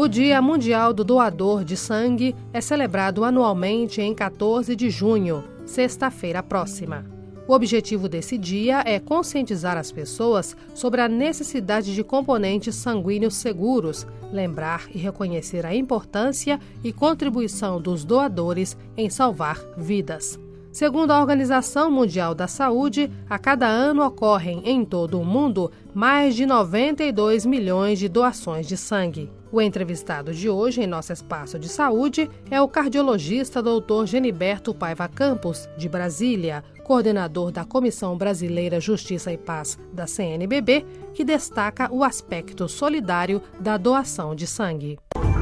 O Dia Mundial do Doador de Sangue é celebrado anualmente em 14 de junho, sexta-feira próxima. O objetivo desse dia é conscientizar as pessoas sobre a necessidade de componentes sanguíneos seguros, lembrar e reconhecer a importância e contribuição dos doadores em salvar vidas. Segundo a Organização Mundial da Saúde, a cada ano ocorrem em todo o mundo mais de 92 milhões de doações de sangue. O entrevistado de hoje em nosso espaço de saúde é o cardiologista Dr. Geniberto Paiva Campos, de Brasília, coordenador da Comissão Brasileira Justiça e Paz da CNBB, que destaca o aspecto solidário da doação de sangue.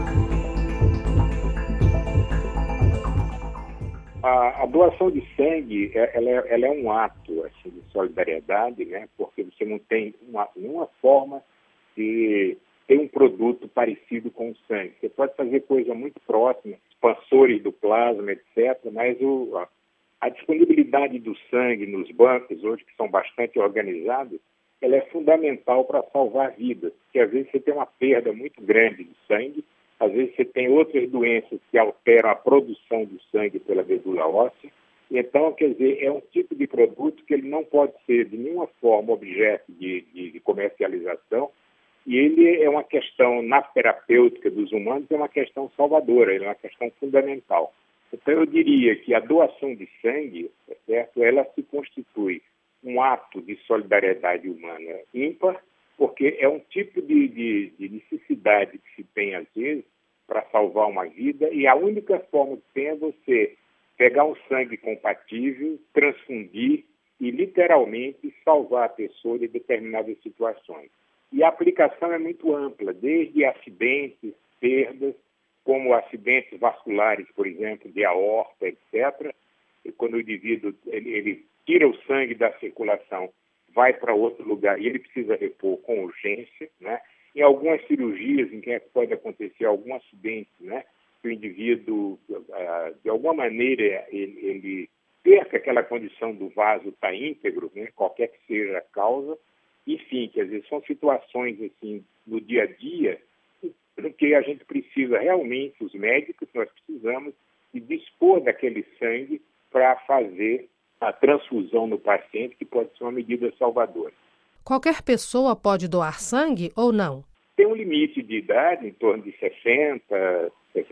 A doação de sangue, ela é um ato assim, de solidariedade, né? Porque você não tem nenhuma forma de ter um produto parecido com o sangue. Você pode fazer coisa muito próxima, expansores do plasma, etc., mas a disponibilidade do sangue nos bancos, hoje que são bastante organizados, ela é fundamental para salvar vidas, porque às vezes você tem uma perda muito grande de sangue, às vezes você tem outras doenças que alteram a produção do sangue pela medula óssea. Então, quer dizer, é um tipo de produto que ele não pode ser de nenhuma forma objeto de comercialização, e ele é uma questão, na terapêutica dos humanos, é uma questão salvadora, ele é uma questão fundamental. Então, eu diria que a doação de sangue, certo, ela se constitui um ato de solidariedade humana ímpar, porque é um tipo de necessidade que se tem, às vezes, para salvar uma vida, e a única forma que tem é você pegar um sangue compatível, transfundir e, literalmente, salvar a pessoa de determinadas situações. E a aplicação é muito ampla, desde acidentes, perdas, como acidentes vasculares, por exemplo, de aorta, etc. E quando o indivíduo ele tira o sangue da circulação, vai para outro lugar e ele precisa repor com urgência, né? Em algumas cirurgias em que pode acontecer algum acidente, né? Que o indivíduo, de alguma maneira, ele perca aquela condição do vaso estar íntegro, né? Qualquer que seja a causa. Enfim, quer dizer, são situações assim, no dia a dia em que a gente precisa realmente, os médicos, nós precisamos de dispor daquele sangue para fazer a transfusão no paciente, que pode ser uma medida salvadora. Qualquer pessoa pode doar sangue ou não? Tem um limite de idade, em torno de 60,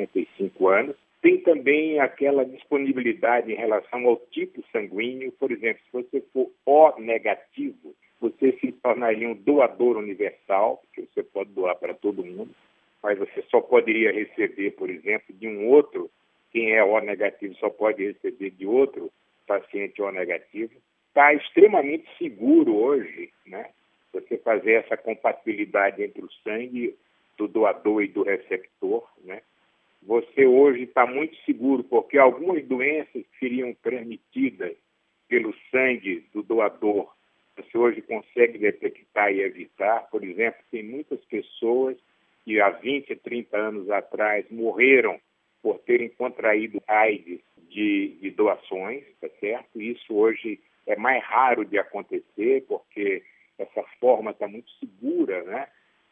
65 anos. Tem também aquela disponibilidade em relação ao tipo sanguíneo. Por exemplo, se você for O negativo, você se tornaria um doador universal, porque você pode doar para todo mundo, mas você só poderia receber, por exemplo, de um outro. Quem é O negativo só pode receber de outro paciente O negativo. Está extremamente seguro hoje, né? Você fazer essa compatibilidade entre o sangue do doador e do receptor, né? Você hoje está muito seguro, porque algumas doenças que seriam transmitidas pelo sangue do doador, você hoje consegue detectar e evitar. Por exemplo, tem muitas pessoas que há 20, 30 anos atrás morreram por terem contraído AIDS de doações, tá certo? Isso hoje é mais raro de acontecer, porque essa forma está muito segura, né,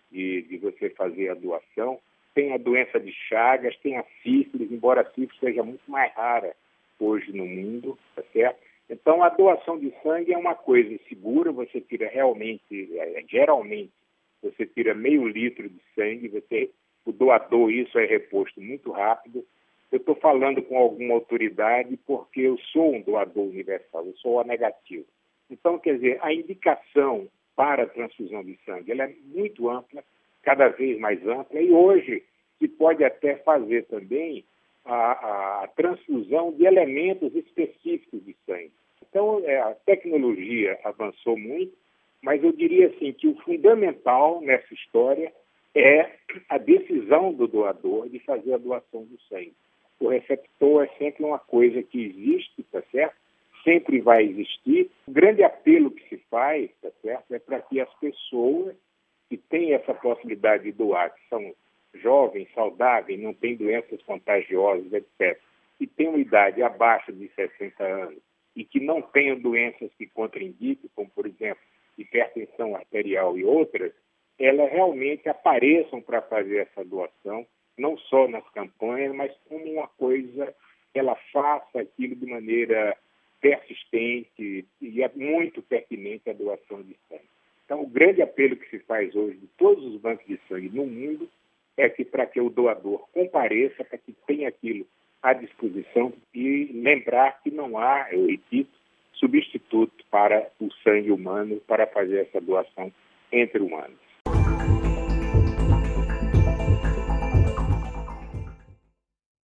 de você fazer a doação. Tem a doença de Chagas, tem a sífilis, embora a sífilis seja muito mais rara hoje no mundo, tá certo? Então, a doação de sangue é uma coisa segura, você tira realmente, geralmente, você tira meio litro de sangue, o doador, isso é reposto muito rápido. Eu estou falando com alguma autoridade porque eu sou um doador universal, eu sou O negativo. Então, quer dizer, a indicação para a transfusão de sangue ela é muito ampla, cada vez mais ampla, e hoje se pode até fazer também a transfusão de elementos específicos de sangue. Então, a tecnologia avançou muito, mas eu diria assim que o fundamental nessa história é a decisão do doador de fazer a doação do sangue. O receptor é sempre uma coisa que existe, tá certo? Sempre vai existir. O grande apelo que se faz, tá certo, é para que as pessoas que têm essa possibilidade de doar, que são jovens, saudáveis, não têm doenças contagiosas, etc., e têm uma idade abaixo de 60 anos e que não tenham doenças que contraindiquem, como, por exemplo, hipertensão arterial e outras, elas realmente apareçam para fazer essa doação, não só nas campanhas, mas como uma coisa que ela faça aquilo de maneira persistente e é muito pertinente a doação de sangue. Então, o grande apelo que se faz hoje de todos os bancos de sangue no mundo é que para que o doador compareça, para que tenha aquilo à disposição e lembrar que não há, eu repito, substituto para o sangue humano para fazer essa doação entre humanos.